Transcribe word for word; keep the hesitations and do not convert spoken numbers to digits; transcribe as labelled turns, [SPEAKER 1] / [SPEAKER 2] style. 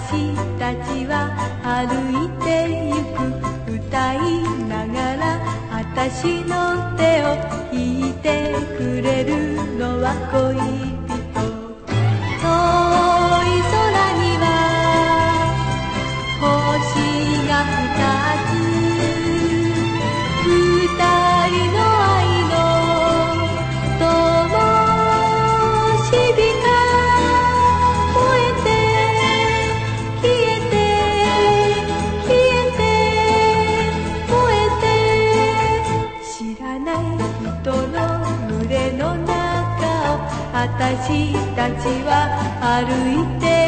[SPEAKER 1] 私たちは歩いてゆく歌いながら私の手を引いてくれるのは恋人遠い空には星が二つ二人の愛の灯火が燃えて消えて消えて燃えて知らない人の群れの中を私たちは歩いて